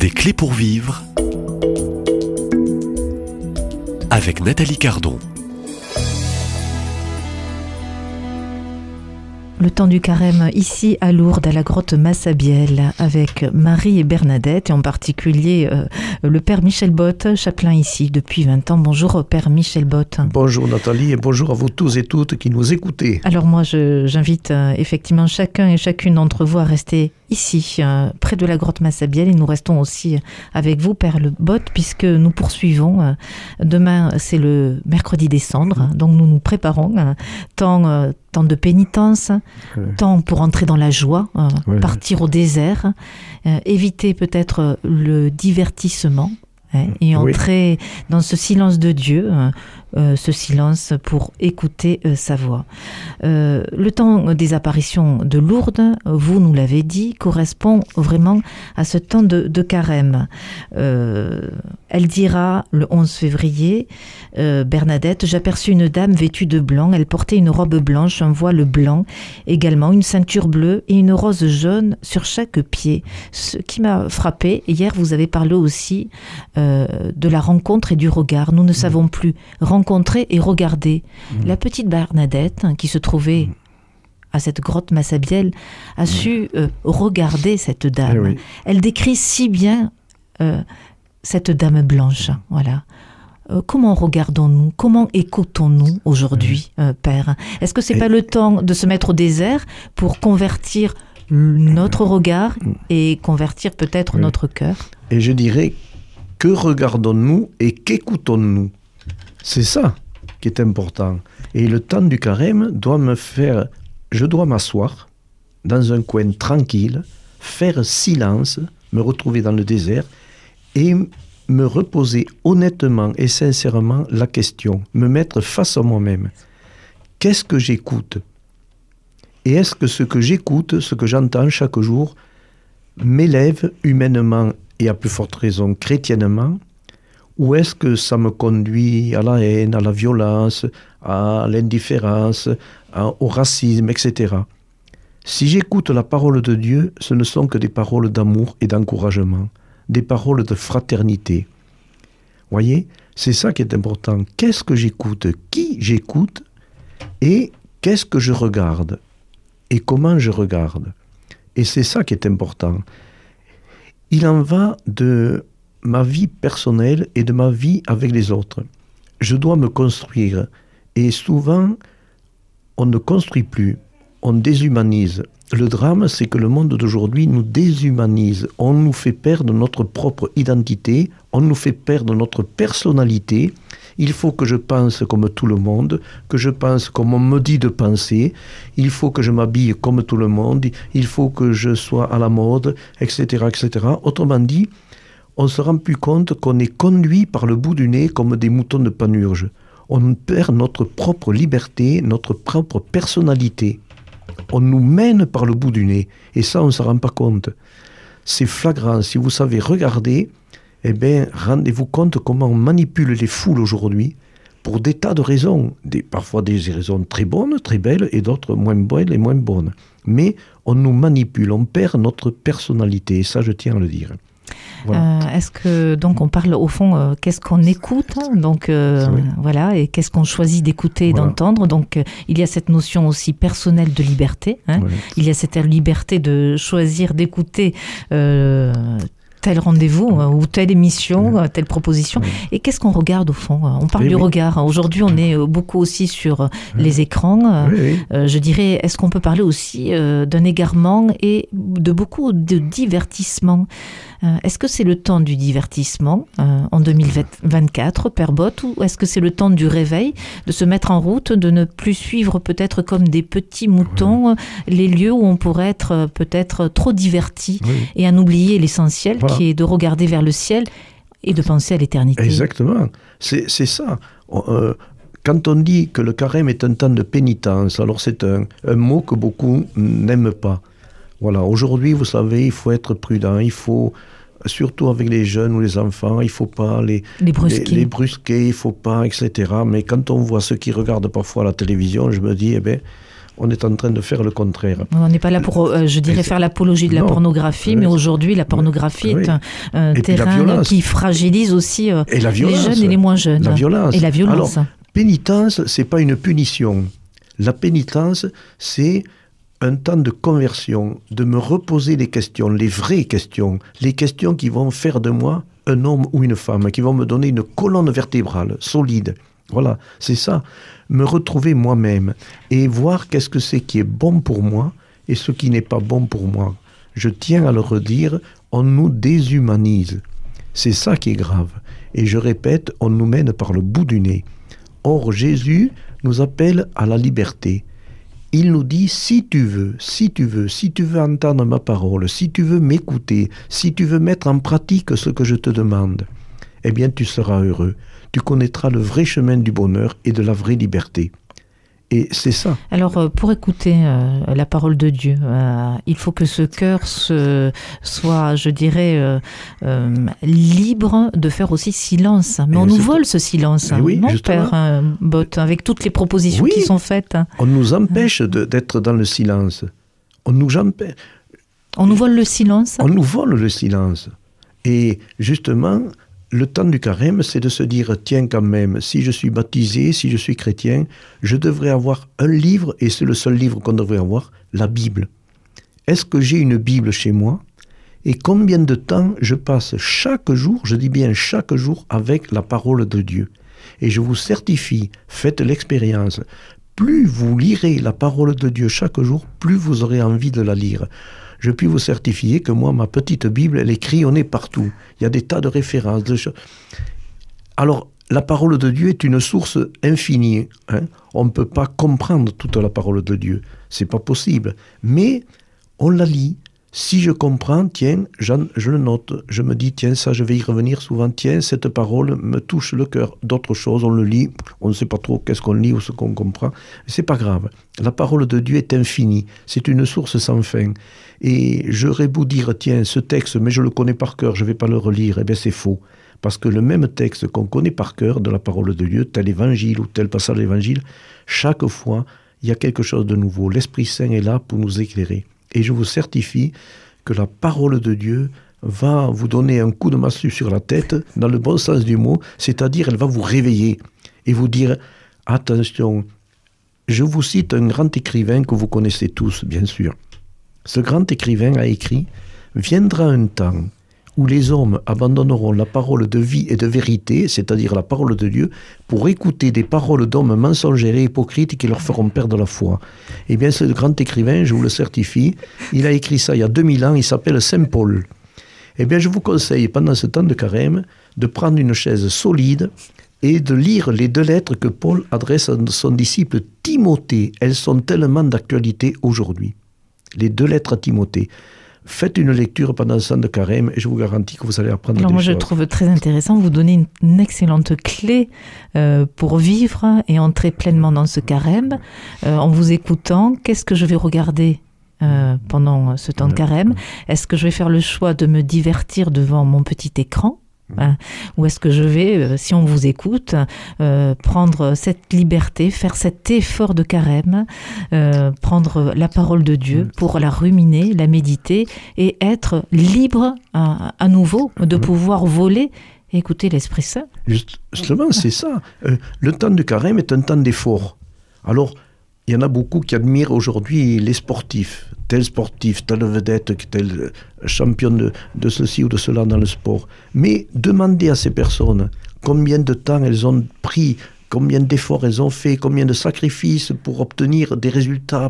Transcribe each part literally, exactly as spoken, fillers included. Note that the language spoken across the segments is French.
Des clés pour vivre avec Nathalie Cardon. Le temps du carême ici à Lourdes, à la grotte Massabielle, avec Marie et Bernadette, et en particulier euh, le père Michel Botte, chapelain ici depuis vingt ans. Bonjour père Michel Botte. Bonjour Nathalie et bonjour à vous tous et toutes qui nous écoutez. Alors moi je, j'invite euh, effectivement chacun et chacune d'entre vous à rester ici, euh, près de la grotte Massabielle, et nous restons aussi avec vous père le Botte, puisque nous poursuivons. Euh, demain c'est le mercredi des cendres, donc nous nous préparons, euh, tant... Euh, temps de pénitence, ouais. temps pour entrer dans la joie, euh, ouais. partir au désert, euh, éviter peut-être le divertissement hein, et entrer oui. dans ce silence de Dieu, euh, euh, ce silence pour écouter euh, sa voix. Euh, le temps des apparitions de Lourdes, vous nous l'avez dit, correspond vraiment à ce temps de, de carême. Euh, elle dira le onze février, euh, Bernadette, j'aperçus une dame vêtue de blanc, elle portait une robe blanche, un voile blanc, également une ceinture bleue et une rose jaune sur chaque pied. Ce qui m'a frappé, hier vous avez parlé aussi euh, de la rencontre et du regard. Nous ne mmh. savons plus rencontrer et regarder. Mmh. La petite Bernadette, qui se trouvait mmh. à cette grotte Massabielle, a mmh. su euh, regarder cette dame. Eh oui. Elle décrit si bien euh, cette dame blanche. Voilà. Euh, comment regardons-nous? Comment écoutons-nous aujourd'hui, mmh. euh, Père? Est-ce que c'est et... pas le temps de se mettre au désert pour convertir notre regard et convertir peut-être oui. notre cœur? Et je dirais, que regardons-nous et qu'écoutons-nous? C'est ça qui est important. Et le temps du carême doit me faire... Je dois m'asseoir dans un coin tranquille, faire silence, me retrouver dans le désert et me reposer honnêtement et sincèrement la question, me mettre face à moi-même. Qu'est-ce que j'écoute? Et est-ce que ce que j'écoute, ce que j'entends chaque jour, m'élève humainement et à plus forte raison chrétiennement? Ou est-ce que ça me conduit à la haine, à la violence, à l'indifférence, à, au racisme, et cetera. Si j'écoute la parole de Dieu, ce ne sont que des paroles d'amour et d'encouragement, des paroles de fraternité. Voyez, c'est ça qui est important. Qu'est-ce que j'écoute? Qui j'écoute? Et qu'est-ce que je regarde? Et comment je regarde? Et c'est ça qui est important. Il en va de ma vie personnelle et de ma vie avec les autres. Je dois me construire. Et souvent, on ne construit plus, on déshumanise. Le drame, c'est que le monde d'aujourd'hui nous déshumanise. On nous fait perdre notre propre identité, on nous fait perdre notre personnalité. Il faut que je pense comme tout le monde, que je pense comme on me dit de penser. Il faut que je m'habille comme tout le monde. Il faut que je sois à la mode, et cetera, et cetera. Autrement dit, on ne se rend plus compte qu'on est conduit par le bout du nez comme des moutons de Panurge. On perd notre propre liberté, notre propre personnalité. On nous mène par le bout du nez. Et ça, on ne se rend pas compte. C'est flagrant. Si vous savez regarder, eh bien, rendez-vous compte comment on manipule les foules aujourd'hui pour des tas de raisons. Des, parfois des raisons très bonnes, très belles, et d'autres moins belles et moins bonnes. Mais on nous manipule, on perd notre personnalité. Et ça, je tiens à le dire. Voilà. Euh, est-ce que donc on parle au fond euh, qu'est-ce qu'on écoute hein, donc euh, oui. voilà et qu'est-ce qu'on choisit d'écouter et voilà. d'entendre donc euh, il y a cette notion aussi personnelle de liberté hein, oui. il y a cette liberté de choisir d'écouter euh, tel rendez-vous oui. ou telle émission, oui. telle proposition. Oui. Et qu'est-ce qu'on regarde au fond? On parle et du oui. regard. Aujourd'hui, on est beaucoup aussi sur oui. les écrans. Oui, oui. Euh, je dirais, est-ce qu'on peut parler aussi euh, d'un égarement et de beaucoup de divertissement? euh, Est-ce que c'est le temps du divertissement euh, en deux mille vingt-quatre, Père Botte, ou est-ce que c'est le temps du réveil, de se mettre en route, de ne plus suivre peut-être comme des petits moutons oui. les lieux où on pourrait être peut-être trop diverti oui. et en oublier l'essentiel voilà. qui est de regarder vers le ciel et de penser à l'éternité. Exactement, c'est, c'est ça. Euh, quand on dit que le carême est un temps de pénitence, alors c'est un, un mot que beaucoup n'aiment pas. Voilà, aujourd'hui, vous savez, il faut être prudent, il faut, surtout avec les jeunes ou les enfants, il ne faut pas les, les brusquer, les, les brusquer, il ne faut pas, et cetera. Mais quand on voit ceux qui regardent parfois la télévision, je me dis, eh bien, on est en train de faire le contraire. On n'est pas là pour, euh, je dirais, faire l'apologie de la non. pornographie, mais aujourd'hui, la pornographie oui. est un, un terrain qui fragilise aussi euh, et la les jeunes et les moins jeunes. La violence. Et la violence. Alors, pénitence, c'est pas une punition. La pénitence, c'est un temps de conversion, de me reposer les questions, les vraies questions, les questions qui vont faire de moi un homme ou une femme, qui vont me donner une colonne vertébrale solide. Voilà, c'est ça. Me retrouver moi-même et voir qu'est-ce que c'est qui est bon pour moi et ce qui n'est pas bon pour moi. Je tiens à le redire, on nous déshumanise. C'est ça qui est grave. Et je répète, on nous mène par le bout du nez. Or, Jésus nous appelle à la liberté. Il nous dit, si tu veux, si tu veux, si tu veux entendre ma parole, si tu veux m'écouter, si tu veux mettre en pratique ce que je te demande, eh bien tu seras heureux. Tu connaîtras le vrai chemin du bonheur et de la vraie liberté. Et c'est ça. Alors, pour écouter euh, la parole de Dieu, euh, il faut que ce cœur se, soit, je dirais, euh, euh, libre de faire aussi silence. Mais et on nous vole ce silence, oui, non, Père euh, Botte, avec toutes les propositions oui, qui sont faites. On nous empêche de, d'être dans le silence. On nous empêche. On nous vole le silence. On nous vole le silence. Et justement, le temps du carême, c'est de se dire, tiens quand même, si je suis baptisé, si je suis chrétien, je devrais avoir un livre, et c'est le seul livre qu'on devrait avoir, la Bible. Est-ce que j'ai une Bible chez moi ? Et combien de temps je passe chaque jour, je dis bien chaque jour, avec la parole de Dieu ? Et je vous certifie, faites l'expérience, plus vous lirez la parole de Dieu chaque jour, plus vous aurez envie de la lire. Je puis vous certifier que moi, ma petite Bible, elle est crayonnée partout. Il y a des tas de références. De choses. Alors, la parole de Dieu est une source infinie. Hein. On ne peut pas comprendre toute la parole de Dieu. Ce n'est pas possible. Mais on la lit. Si je comprends, tiens, je le note. Je me dis, tiens, ça, je vais y revenir souvent. Tiens, cette parole me touche le cœur. D'autres choses, on le lit. On ne sait pas trop qu'est-ce qu'on lit ou ce qu'on comprend. Ce n'est pas grave. La parole de Dieu est infinie. C'est une source sans fin. Et j'aurais beau dire, tiens, ce texte, mais je le connais par cœur, je ne vais pas le relire. Eh bien, c'est faux. Parce que le même texte qu'on connaît par cœur de la parole de Dieu, tel évangile ou tel passage de l'évangile, chaque fois, il y a quelque chose de nouveau. L'Esprit Saint est là pour nous éclairer. Et je vous certifie que la parole de Dieu va vous donner un coup de massue sur la tête, dans le bon sens du mot, c'est-à-dire elle va vous réveiller et vous dire, attention, je vous cite un grand écrivain que vous connaissez tous, bien sûr. Ce grand écrivain a écrit « Viendra un temps où les hommes abandonneront la parole de vie et de vérité, c'est-à-dire la parole de Dieu, pour écouter des paroles d'hommes mensongers et hypocrites qui leur feront perdre la foi. » Eh bien, ce grand écrivain, je vous le certifie, il a écrit ça il y a deux mille ans, il s'appelle Saint Paul. Eh bien, je vous conseille, pendant ce temps de carême, de prendre une chaise solide et de lire les deux lettres que Paul adresse à son disciple Timothée. Elles sont tellement d'actualité aujourd'hui. Les deux lettres à Timothée. Faites une lecture pendant ce temps de carême et je vous garantis que vous allez apprendre Alors des moi, choses. Je trouve très intéressant, vous donnez une, une excellente clé euh, pour vivre et entrer pleinement dans ce carême. Euh, en vous écoutant, qu'est-ce que je vais regarder euh, pendant ce temps de carême ? Est-ce que je vais faire le choix de me divertir devant mon petit écran ? Hein, ou est-ce que je vais, euh, si on vous écoute, euh, prendre cette liberté, faire cet effort de carême, euh, prendre la parole de Dieu pour la ruminer, la méditer et être libre à, à nouveau de pouvoir voler et écouter l'Esprit Saint. Juste, justement, c'est ça. Euh, le temps du carême est un temps d'effort. Alors, il y en a beaucoup qui admirent aujourd'hui les sportifs. Tel sportif, telle vedette, tel champion de, de ceci ou de cela dans le sport. Mais demandez à ces personnes combien de temps elles ont pris, combien d'efforts elles ont fait, combien de sacrifices pour obtenir des résultats.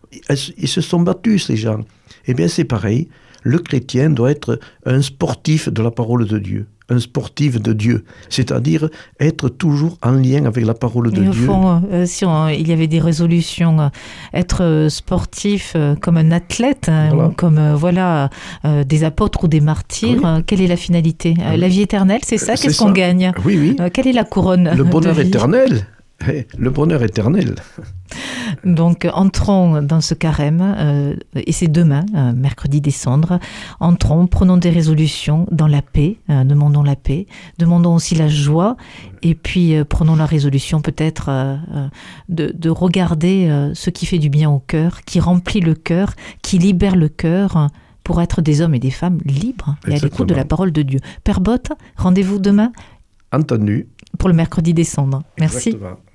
Ils se sont battus, ces gens. Eh bien, c'est pareil. Le chrétien doit être un sportif de la parole de Dieu. Un sportif de Dieu, c'est-à-dire être toujours en lien avec la parole de Et au Dieu. Fond, euh, si on, il y avait des résolutions, euh, être sportif euh, comme un athlète, hein, voilà. ou comme euh, voilà euh, des apôtres ou des martyrs, oui. euh, quelle est la finalité ? euh, La vie éternelle, c'est ça ? C'est Qu'est-ce ça. qu'on gagne ? Oui, oui. Euh, quelle est la couronne ? Le bonheur éternel. Le bonheur éternel. Donc, entrons dans ce carême, euh, et c'est demain, euh, mercredi des cendres. Entrons, prenons des résolutions dans la paix, euh, demandons la paix, demandons aussi la joie, et puis euh, prenons la résolution peut-être euh, euh, de, de regarder euh, ce qui fait du bien au cœur, qui remplit le cœur, qui libère le cœur, euh, pour être des hommes et des femmes libres et à l'écoute de la parole de Dieu. Père Botte, rendez-vous demain. Entendu. Pour le mercredi des cendres. Merci. Exactement.